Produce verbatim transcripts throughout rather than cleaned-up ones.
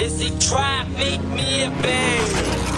Is it trap, make me a bang?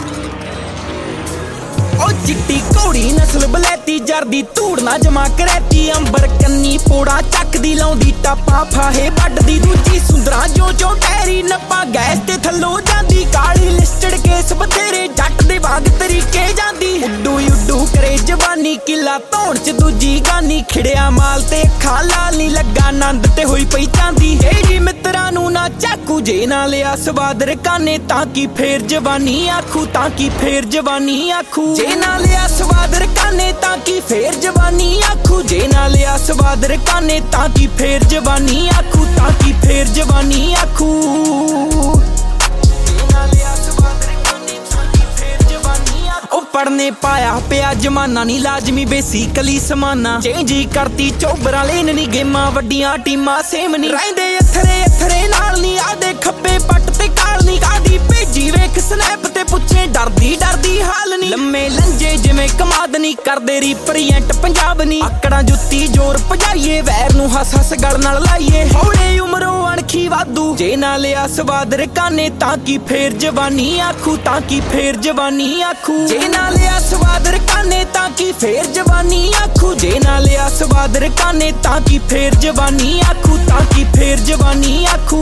ओ चिट्टी घोड़ी नस्ल बलैती जरदी धूड़ ना जमा करैती अंबर कन्नी पोड़ा चकदी लाउंदी टापा फाहे वड्डदी दूजी सुंदरा जो जो टैरी नप्पा गैस ते थल्लों जांदी काली लिस्टड केस बथेरे जट दे बाग तरीके जांदी उड्डू उड्डू करे जवानी किला धौण च दूजी गानी खिड़िया माल ते अखां लाल नी लगा नंद ते होई पई चांदी ए जी मित्रां नूं ना चाकू जे ना लिया स्वाद रकाने तां की फेर जवानी आखू तां की फेर जवानी आखू जे ना लिया स्वाद रकाने तां की फेर जवानी आखू जे ना लिया स्वाद रकाने तां की फेर जवानी आखू तां की फेर जवानी आखू पढ़ने पाया पिया जमाना नी लाजमी बेसिकली समाना चेंज ही करती चौबरा लेन नी गेमां वड्डियां टीमां सेम नी रहिंदे अथरे अथरे नाल नी आदे खब्बे पट ते काल नी कादी भेजी वेख स्नैप ते पुछे डरदी डरदी हाल नी लम्मे लंजे जिवें कमाद नी करदे रिप्रेजेंट पंजाब नी आकड़ा जुत्ती जोर भजाइए वैर नूं हस हस गल नाल लाइए हौले उमरों अणखी वाधू जे ना लिया स्वाद रकाने तां की फेर जवानी आखू तां की फेर जवानी आखू जे ना लिया स्वाद रकाने तां की फेर जवानी आखू जे ना लिया स्वाद रकाने तां की फेर जवानी आखू तां की फेर जवानी आखू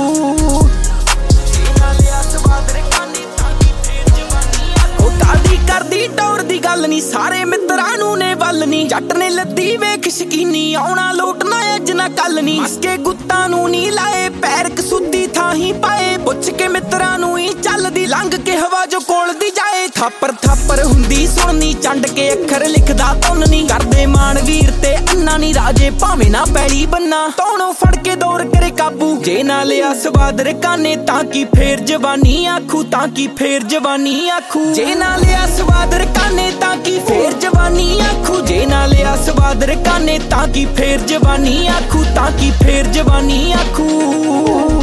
जे ना लिया स्वाद रकाने तां की फेर जवानी आखू कादी करदी टौर दी गल नी सारे मित्रां नूं ने वल नी जट ने लद्दी वेख शकीनी आउणा लोटना अज ना कल नी मस्के गुत्तां नूं नी लाए पैर कसूदी थाही पाए पुछ के मित्रां नूं ही चलदी लंघ के हवा जो कोल दी जाए थापर थापर हुंदी सुणनी चंड के अखर लिखदा तुन नी करदे मान वीर ते अन्ना नी राजे भावें ना पैली बन्ना तौणों फड़ के दौर करे काबू जे ना लिया स्वाद रकाने तां की फेर जवानी आखू तां की फेर जवानी आखू जे ना लिया स्वाद रकाने तां की फेर जवानी आखू जे ना लिया स्वाद रकाने तां की फेर जवानी आखू तां की फेर जवानी आखू।